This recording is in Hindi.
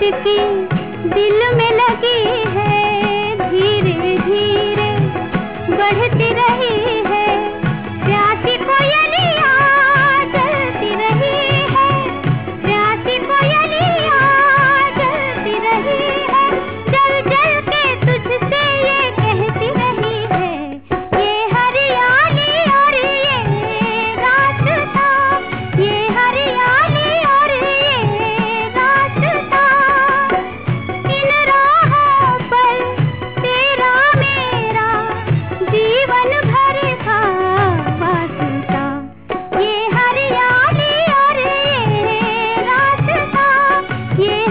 की दिल में लगी है, धीरे धीरे बढ़ती रही है। प्यासी कोयलिया जलती रही है, प्यासी कोयलिया जलती रही है। जल जल के तुझसे ये कहती रही है, ये हरियाली और ये रास्ता, ये हरियाली और ये रास्ता। इन राहों पर तेरा मेरा जीवन भर का वास्ता। ये हरियाली और ये रास्ता, ये